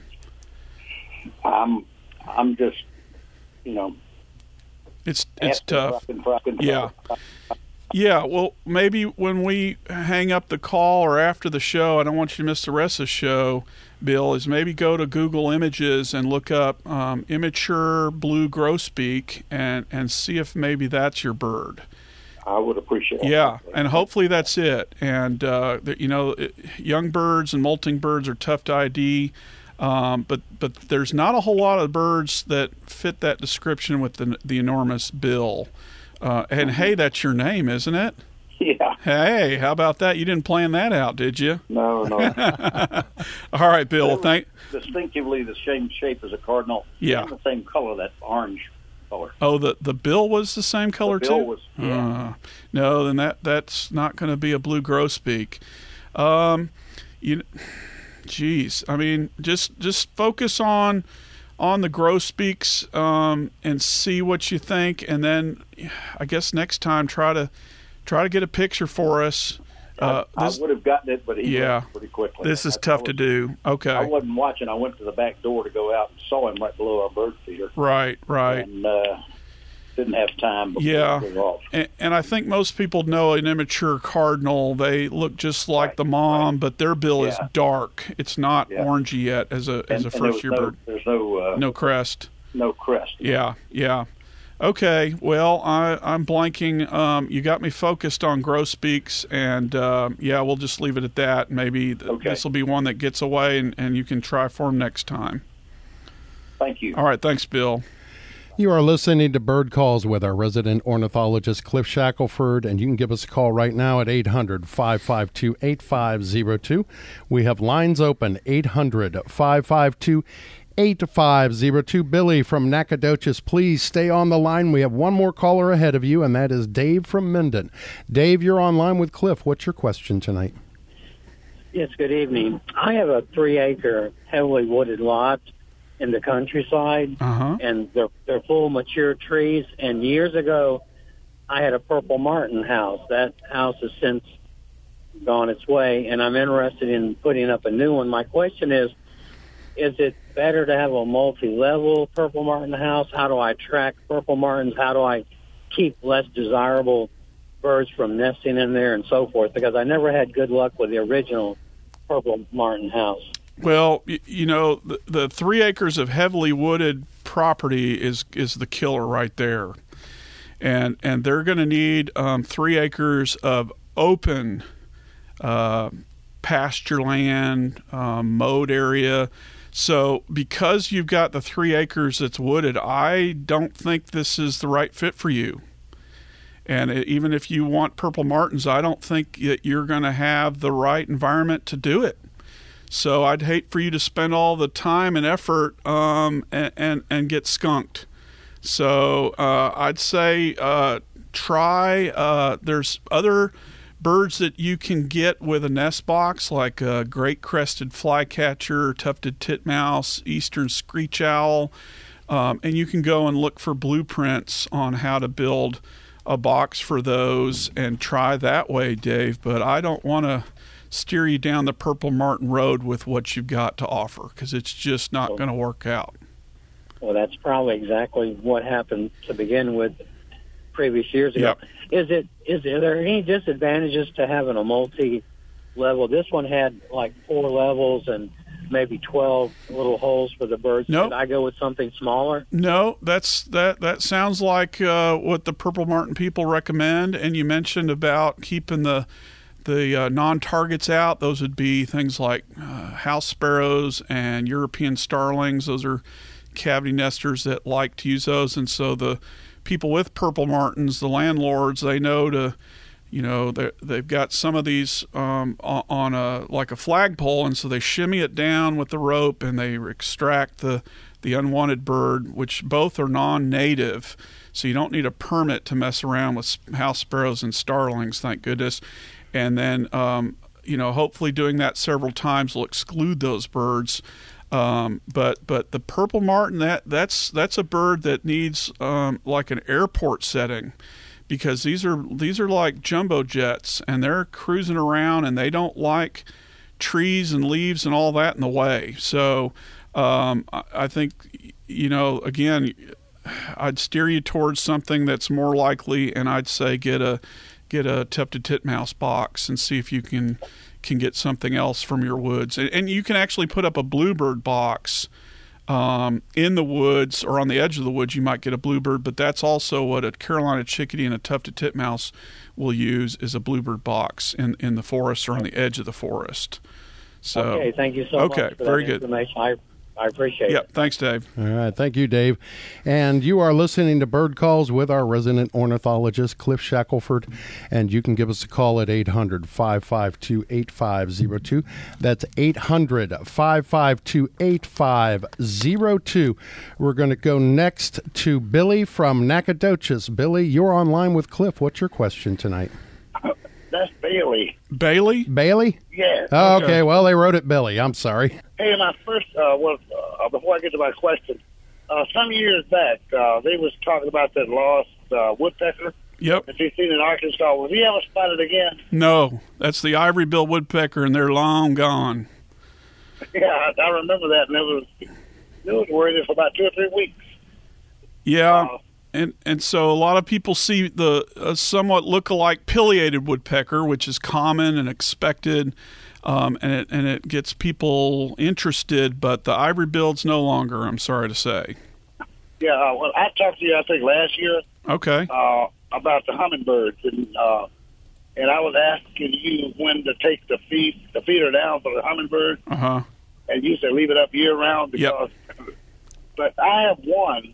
I'm I'm just you know. It's it's tough. Rock and rock and yeah. Yeah, well, maybe when we hang up the call or after the show, I don't want you to miss the rest of the show, Bill, is maybe go to Google Images and look up um, immature blue grosbeak and, and see if maybe that's your bird. I would appreciate it. Yeah, and hopefully that's it. And, uh, you know, young birds and molting birds are tough to I D, um, but but there's not a whole lot of birds that fit that description with the, the enormous bill. Uh, and hey, that's your name, isn't it? Yeah. Hey, how about that? You didn't plan that out, did you? No, no. All right, Bill. Thank. Distinctively the same shape as a cardinal. Yeah. And the same color, that orange color. Oh, the the bill was the same color the bill too. Was, yeah. Uh, no, then that that's not going to be a blue grosbeak. Um, you, geez, I mean, just just focus on. on the grosbeaks um, and see what you think, and then I guess next time try to try to get a picture for us. Uh, I, this, I would have gotten it, but he yeah, went pretty quickly. This is I, tough I was, to do. Okay. I wasn't watching. I went to the back door to go out and saw him right below our bird feeder. Right, right. And uh, didn't have time before yeah. it was off. And, and I think most people know an immature cardinal. They look just like right, the mom, right. but their bill yeah. is dark. It's not yeah. orangey yet as a as and, a first year no, bird. There's no uh, no crest. No crest. Yeah, yeah. Okay, well, I, I'm blanking. Um, you got me focused on grosbeaks, and uh, yeah, we'll just leave it at that. Maybe th- okay. this will be one that gets away, and, and you can try for him next time. Thank you. All right, thanks, Bill. You are listening to Bird Calls with our resident ornithologist, Cliff Shackelford, and you can give us a call right now at eight hundred, five five two, eight five zero two. We have lines open, eight hundred, five five two, eight five zero two. Billy from Nacogdoches, please stay on the line. We have one more caller ahead of you, and that is Dave from Minden. Dave, you're on line with Cliff. What's your question tonight? Yes, good evening. I have a three-acre heavily wooded lot in the countryside, uh-huh. and they're, they're full of mature trees. And years ago, I had a purple martin house. That house has since gone its way, and I'm interested in putting up a new one. My question is, is it better to have a multi-level purple martin house? How do I track purple martins? How do I keep less desirable birds from nesting in there and so forth? Because I never had good luck with the original purple martin house. Well, you know, the, the three acres of heavily wooded property is is the killer right there. And and they're going to need um, three acres of open uh, pasture land, um, mowed area. So because you've got the three acres that's wooded, I don't think this is the right fit for you. And even if you want purple martins, I don't think that you're going to have the right environment to do it. So I'd hate for you to spend all the time and effort um, and, and, and get skunked. So uh, I'd say uh, try, uh, there's other birds that you can get with a nest box, like a great crested flycatcher, tufted titmouse, eastern screech owl, um, and you can go and look for blueprints on how to build a box for those and try that way, Dave. But I don't want to steer you down the purple martin road with what you've got to offer, because it's just not going to work out. Well, that's probably exactly what happened to begin with previous years ago. Yep. Is it is are there any disadvantages to having a multi-level? This one had like four levels and maybe twelve little holes for the birds. Nope. Should I go with something smaller? No, that's that. That sounds like uh, what the purple martin people recommend. And you mentioned about keeping the the uh, non-targets out. Those would be things like uh, house sparrows and European starlings. Those are cavity nesters that like to use those. And so the people with purple martins, the landlords, they know to, you know, they've got some of these um, on a like a flagpole, and so they shimmy it down with the rope and they extract the the unwanted bird, which both are non-native. So you don't need a permit to mess around with house sparrows and starlings, thank goodness. And then, um, you know, hopefully doing that several times will exclude those birds. Um, but but the purple martin, that that's that's a bird that needs um, like an airport setting, because these are these are like jumbo jets, and they're cruising around, and they don't like trees and leaves and all that in the way. So um, I, I think, you know, again, I'd steer you towards something that's more likely, and I'd say get a get a tufted titmouse box and see if you can can get something else from your woods. And, and you can actually put up a bluebird box um, in the woods, or on the edge of the woods. You might get a bluebird, but that's also what a Carolina chickadee and a tufted titmouse will use, is a bluebird box in, in the forest or on the edge of the forest. So, okay, thank you so okay, much for very that good. information. I I appreciate yep, it. Thanks, Dave. All right, thank you, Dave. And you are listening to Bird Calls with our resident ornithologist, Cliff Shackelford. And you can give us a call at eight hundred, five five two, eight five zero two. That's eight hundred, five five two, eight five zero two. We're going to go next to Billy from Nacogdoches. Billy, you're online with Cliff. What's your question tonight? That's Bailey. Bailey? Bailey? Yes. Oh, okay. okay, well, they wrote it Billy. I'm sorry. Hey, my first, uh, well, uh, before I get to my question, uh, some years back, uh, they was talking about that lost uh, woodpecker. Yep. That they seen in Arkansas. Was he ever spotted again? No, that's the ivory-billed woodpecker, and they're long gone. Yeah, I, I remember that, and it was, it was worried for about two or three weeks. Yeah. Uh, And and so a lot of people see the uh, somewhat look-alike pileated woodpecker, which is common and expected, um, and it and it gets people interested. But the ivory-billed's no longer, I'm sorry to say. Yeah, uh, well, I talked to you, I think, last year. Okay. Uh, about the hummingbirds, and uh, and I was asking you when to take the feed the feeder down for the hummingbird. Uh huh. And you said leave it up year round because. Yep. But I have one.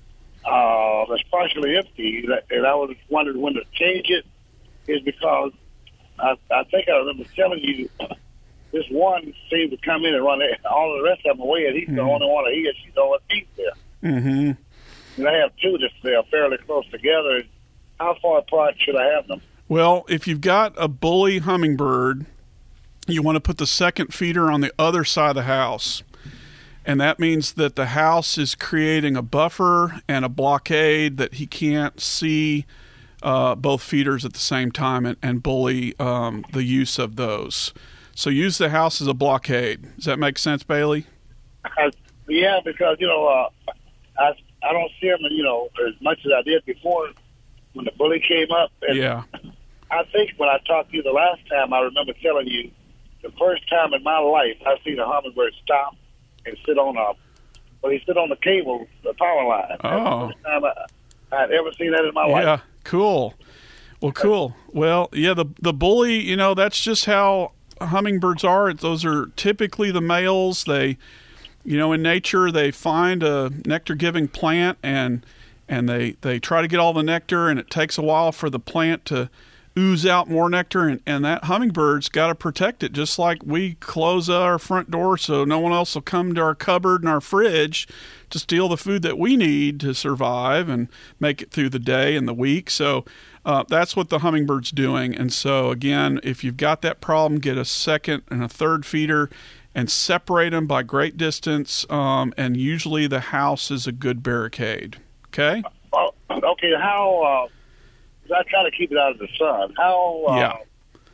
Uh, that's partially empty, and I was wondering when to change it. Is because I, I think I remember telling you this one seemed to come in and run all the rest of them away, and he's mm-hmm. the only one that he or she's the only eat there. Mm-hmm. And I have two that they're fairly close together. How far apart should I have them? Well, if you've got a bully hummingbird, you want to put the second feeder on the other side of the house. And that means that the house is creating a buffer and a blockade that he can't see uh, both feeders at the same time and, and bully um, the use of those. So use the house as a blockade. Does that make sense, Bailey? Uh, yeah, because, you know, uh, I, I don't see them, you know, as much as I did before when the bully came up. And yeah. I think when I talked to you the last time, I remember telling you the first time in my life I seen a hummingbird stop and sit on a, well, he sit on the cable, the power line. Oh. That's the first time I, I'd ever seen that in my yeah, life. Yeah, cool. Well, cool. Well, yeah, the the bully, you know, that's just how hummingbirds are. Those are typically the males. They, you know, in nature, they find a nectar-giving plant and and they, they try to get all the nectar, and it takes a while for the plant to ooze out more nectar, and, and that hummingbird's got to protect it, just like we close our front door so no one else will come to our cupboard and our fridge to steal the food that we need to survive and make it through the day and the week. So uh, that's what the hummingbird's doing. And so, again, if you've got that problem, get a second and a third feeder and separate them by great distance, um, and usually the house is a good barricade. Okay? Well, okay, how... Uh... I try to keep it out of the sun. How, uh, yeah.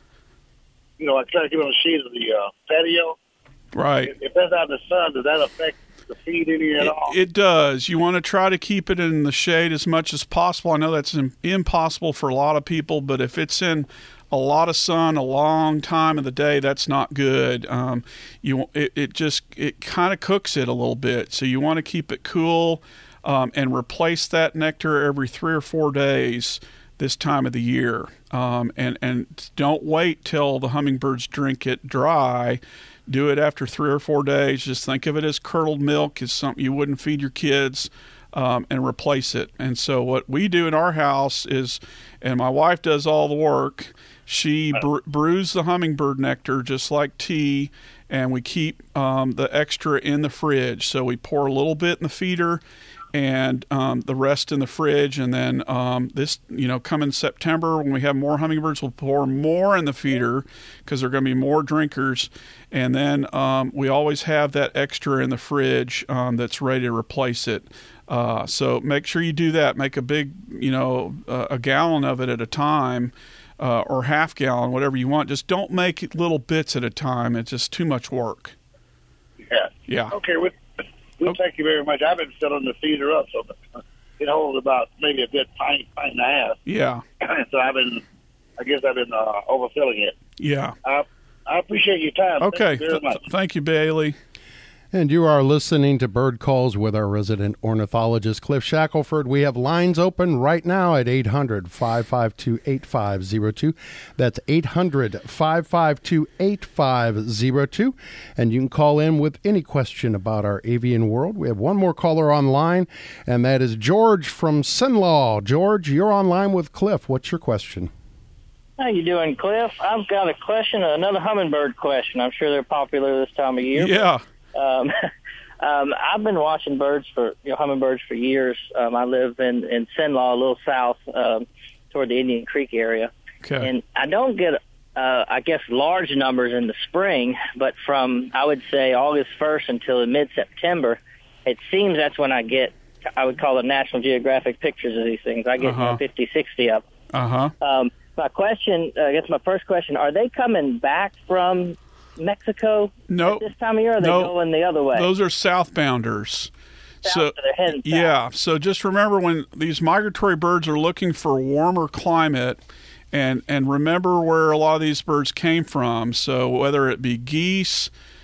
you know, I try to keep it on the shade of the uh, patio. Right. If, if that's out in the sun, does that affect the feed any at it, all? It does. You want to try to keep it in the shade as much as possible. I know that's impossible for a lot of people, but if it's in a lot of sun a long time of the day, that's not good. Um, you it, it just it kind of cooks it a little bit. So you want to keep it cool um, and replace that nectar every three or four days. This time of the year, um, and and don't wait till the hummingbirds drink it dry. Do it after three or four days. Just think of it as curdled milk, is something you wouldn't feed your kids, um, and replace it. And so what we do in our house is, and my wife does all the work. She bre- brews the hummingbird nectar just like tea, and we keep um, the extra in the fridge. So we pour a little bit in the feeder, and um, the rest in the fridge. And then um, this, you know, come in September when we have more hummingbirds, we'll pour more in the feeder because there are going to be more drinkers. And then um, we always have that extra in the fridge um, that's ready to replace it. Uh, so make sure you do that. Make a big, you know, uh, a gallon of it at a time, uh, or half gallon, whatever you want. Just don't make it little bits at a time. It's just too much work. Yeah. Yeah. Okay. With Well, thank you very much. I've been filling the feeder up, so it holds about maybe a good pint, pint and a half. Yeah. So I've been, I guess I've been uh, overfilling it. Yeah. Uh, I appreciate your time. Okay. Thank you very much. Thank you, Bailey. And you are listening to Bird Calls with our resident ornithologist, Cliff Shackelford. We have lines open right now at eight hundred, five five two, eight five zero two. That's eight hundred, five five two, eight five zero two. And you can call in with any question about our avian world. We have one more caller online, and that is George from Cenlaw. George, you're online with Cliff. What's your question? How you doing, Cliff? I've got a question, another hummingbird question. I'm sure they're popular this time of year. Yeah. Um, um, I've been watching birds for, you know, hummingbirds for years. Um, I live in, in Cenlaw, a little south, um, toward the Indian Creek area. Okay. And I don't get, uh, I guess, large numbers in the spring, but from, I would say, August first until mid-September, it seems that's when I get, I would call it National Geographic pictures of these things. I get uh-huh. fifty, sixty of them. Uh-huh. Um, my question, uh, I guess my first question, are they coming back from Mexico no, at this time of year, or are they no, going the other way? Those are southbounders. South, so they're heading south. Yeah, so just remember when these migratory birds are looking for a warmer climate, and and remember where a lot of these birds came from. So whether it be geese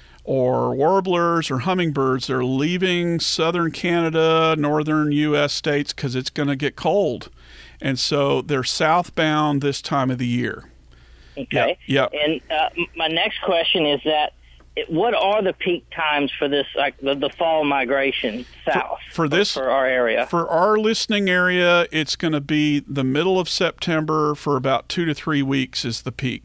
or warblers or hummingbirds, they're leaving southern Canada, northern U S states because it's going to get cold. And so they're southbound this time of the year. Okay. Yeah. And uh, my next question is that, it, what are the peak times for this, like the, the fall migration south for, for this for our area? For our listening area, it's going to be the middle of September for about two to three weeks is the peak.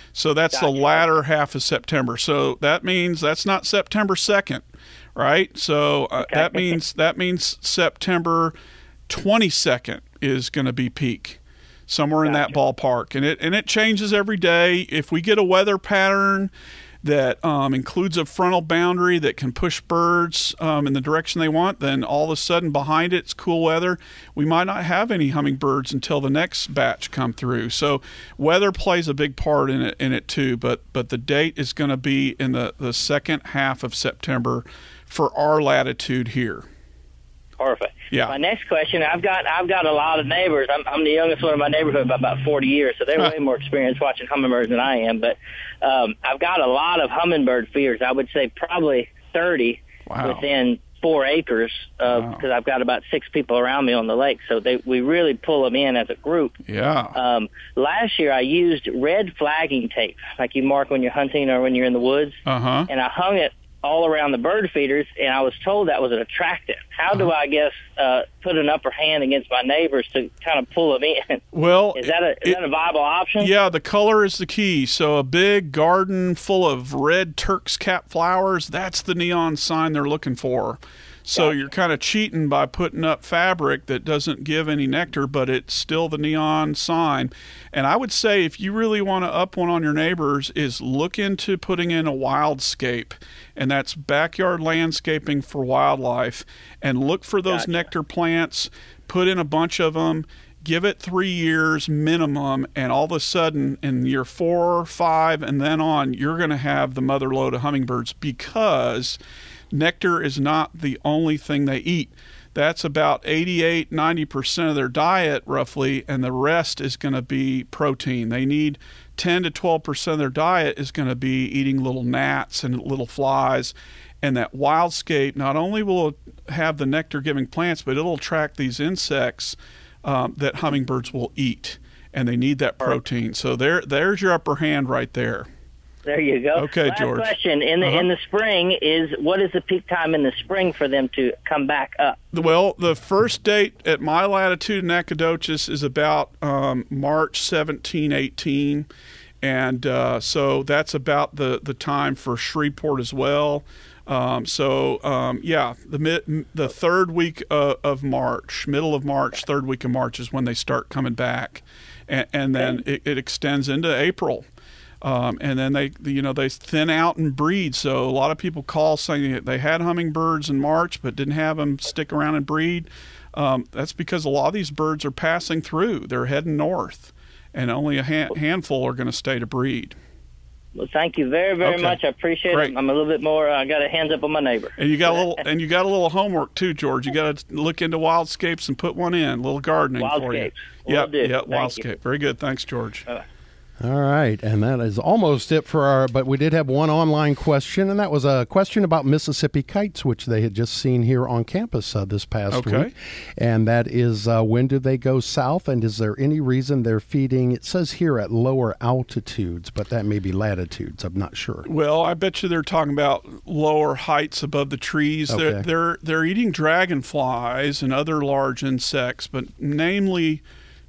So that's Gotcha. the latter half of September. So that means that's not September second, right? So uh, Okay. that means that means September twenty-second is going to be peak, somewhere in that ballpark. And it and it changes every day. If we get a weather pattern that um, includes a frontal boundary that can push birds um, in the direction they want, then all of a sudden behind it, it's cool weather. We might not have any hummingbirds until the next batch come through. So weather plays a big part in it in it too. But but the date is going to be in the, the second half of September for our latitude here. Perfect. Yeah. My next question, I've got I've got a lot of neighbors. I'm, I'm the youngest one in my neighborhood by about forty years, so they're Huh. way more experienced watching hummingbirds than I am. But um, I've got a lot of hummingbird feeders. I would say probably thirty Wow. within four acres because Wow. I've got about six people around me on the lake. So they, we really pull them in as a group. Yeah. Um, last year I used red flagging tape, like you mark when you're hunting or when you're in the woods, Uh-huh. and I hung it all around the bird feeders, and I was told that was an attractant. How do I guess uh, put an upper hand against my neighbors to kind of pull them in? Well, is that a is it- that a viable option? Yeah, the color is the key. So a big garden full of red Turk's cap flowers, that's the neon sign they're looking for. So you're kind of cheating by putting up fabric that doesn't give any nectar, but it's still the neon sign. And I would say if you really want to up one on your neighbors is look into putting in a wildscape, and that's backyard landscaping for wildlife, and look for those Gotcha. nectar plants, put in a bunch of them, give it three years minimum, and all of a sudden in year four, five, and then on, you're going to have the mother load of hummingbirds because nectar is not the only thing they eat. That's about eighty-eight, ninety percent of their diet roughly, and the rest is going to be protein. They need ten to twelve percent of their diet is going to be eating little gnats and little flies. And that wildscape not only will have the nectar-giving plants, but it'll attract these insects um, that hummingbirds will eat, and they need that protein. So there, there's your upper hand right there. There you go. Okay, Last George. question. In the Uh-huh. in the spring is what is the peak time in the spring for them to come back up? Well, the first date at my latitude in Nacogdoches is about um, March seventeenth, eighteenth. And uh, so that's about the, the time for Shreveport as well. Um, so, um, yeah, the mid, the third week uh, of March, middle of March, third week of March is when they start coming back. And, and then it, it extends into April. Um, and then they, you know, they thin out and breed. So a lot of people call saying that they had hummingbirds in March but didn't have them stick around and breed. Um, that's because a lot of these birds are passing through. They're heading north, and only a ha- handful are going to stay to breed. Well, thank you very, very Okay. much. I appreciate Great. it. I'm a little bit more. I got a hands up on my neighbor. And you got a little, and you got a little homework too, George. You got to look into wildscapes and put one in, a little gardening for you. Wildscapes. Will Yep, do. yep, Thank wildscape. you. Very good. Thanks, George. Uh, All right, and that is almost it for our, but we did have one online question, and that was a question about Mississippi kites, which they had just seen here on campus uh, this past Okay. week. And that is, uh, when do they go south, and is there any reason they're feeding, it says here at lower altitudes, but that may be latitudes, I'm not sure. Well, I bet you they're talking about lower heights above the trees. They're Okay. they're they're eating dragonflies and other large insects, but namely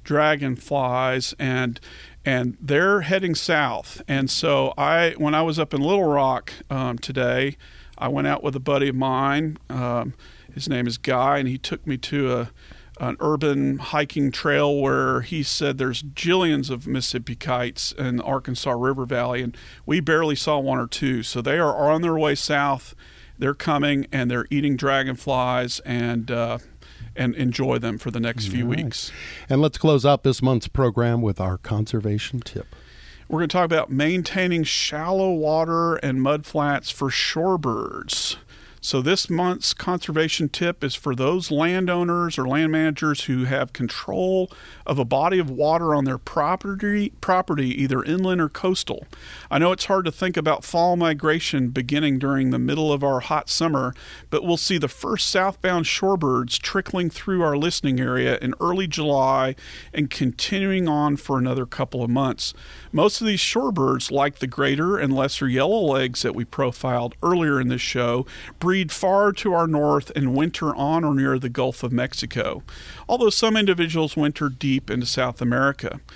dragonflies, and and they're heading south. And so I, when I was up in Little Rock um, today, I went out with a buddy of mine. Um, his name is Guy, and he took me to a an urban hiking trail where he said there's jillions of Mississippi kites in the Arkansas River Valley, and we barely saw one or two. So they are on their way south. They're coming, and they're eating dragonflies and uh, and enjoy them for the next few All right. weeks. And let's close out this month's program with our conservation tip. We're going to talk about maintaining shallow water and mudflats for shorebirds. So this month's conservation tip is for those landowners or land managers who have control of a body of water on their property, property either inland or coastal. I know it's hard to think about fall migration beginning during the middle of our hot summer, but we'll see the first southbound shorebirds trickling through our listening area in early July and continuing on for another couple of months. Most of these shorebirds, like the greater and lesser yellowlegs that we profiled earlier in this show, breed far to our north and winter on or near the Gulf of Mexico, although some individuals winter deep into South America.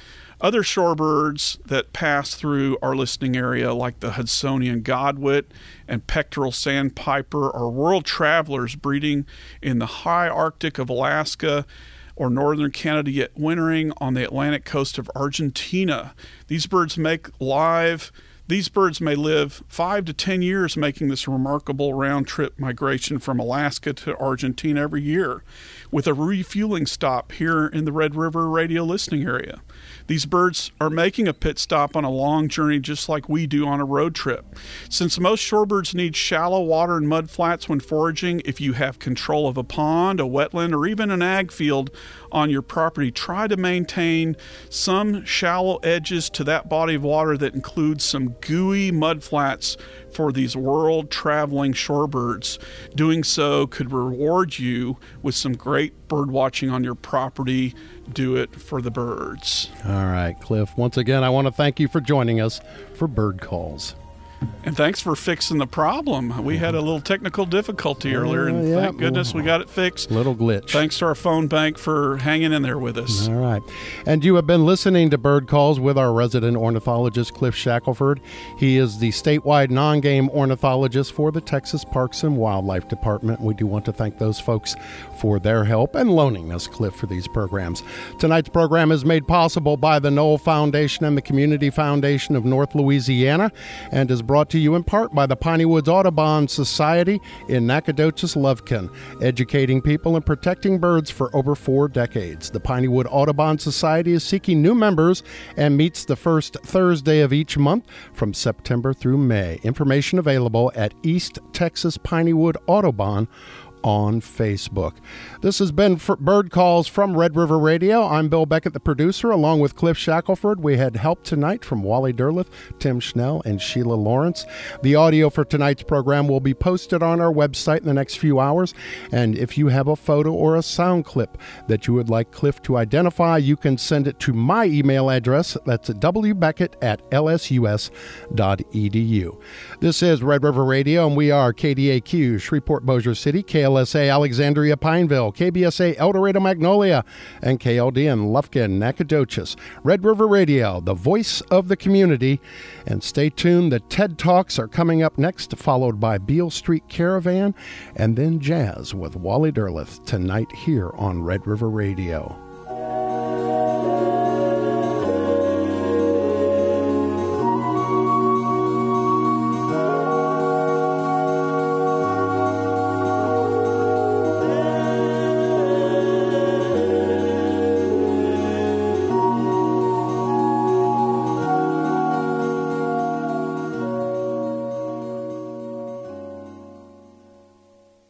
Other shorebirds that pass through our listening area, like the Hudsonian godwit and pectoral sandpiper, are world travelers breeding in the high Arctic of Alaska or northern Canada, yet wintering on the Atlantic coast of Argentina. These birds make live These birds may live five to ten years, making this remarkable round-trip migration from Alaska to Argentina every year, with a refueling stop here in the Red River radio listening area. These birds are making a pit stop on a long journey just like we do on a road trip. Since most shorebirds need shallow water and mud flats when foraging, if you have control of a pond, a wetland, or even an ag field on your property, try to maintain some shallow edges to that body of water that includes some gooey mud flats for these world-traveling shorebirds. Doing so could reward you with some great bird watching on your property. Do it for the birds. All right, Cliff. Once again, I want to thank you for joining us for Bird Calls. And thanks for fixing the problem. We had a little technical difficulty earlier, and Uh, yeah, thank goodness we got it fixed. Little glitch. Thanks to our phone bank for hanging in there with us. All right. And you have been listening to Bird Calls with our resident ornithologist, Cliff Shackelford. He is the statewide non-game ornithologist for the Texas Parks and Wildlife Department. We do want to thank those folks for their help and loaning us Cliff for these programs. Tonight's program is made possible by the Knoll Foundation and the Community Foundation of North Louisiana, and is brought to you in part by the Piney Woods Audubon Society in Nacogdoches, Lufkin, educating people and protecting birds for over four decades. The Piney Wood Audubon Society is seeking new members and meets the first Thursday of each month from September through May. Information available at East Texas Piney Wood Audubon on Facebook. This has been for Bird Calls from Red River Radio. I'm Bill Beckett, the producer, along with Cliff Shackelford. We had help tonight from Wally Derleth, Tim Schnell, and Sheila Lawrence. The audio for tonight's program will be posted on our website in the next few hours. And if you have a photo or a sound clip that you would like Cliff to identify, you can send it to my email address. That's w beckett at l s u s dot e d u. This is Red River Radio, and we are K D A Q, Shreveport, Bossier City, K L S A Alexandria, Pineville, K B S A El Dorado, Magnolia, and K L D N Lufkin, Nacogdoches. Red River Radio, the voice of the community. And stay tuned, the TED Talks are coming up next, followed by Beale Street Caravan, and then jazz with Wally Derleth tonight here on Red River Radio.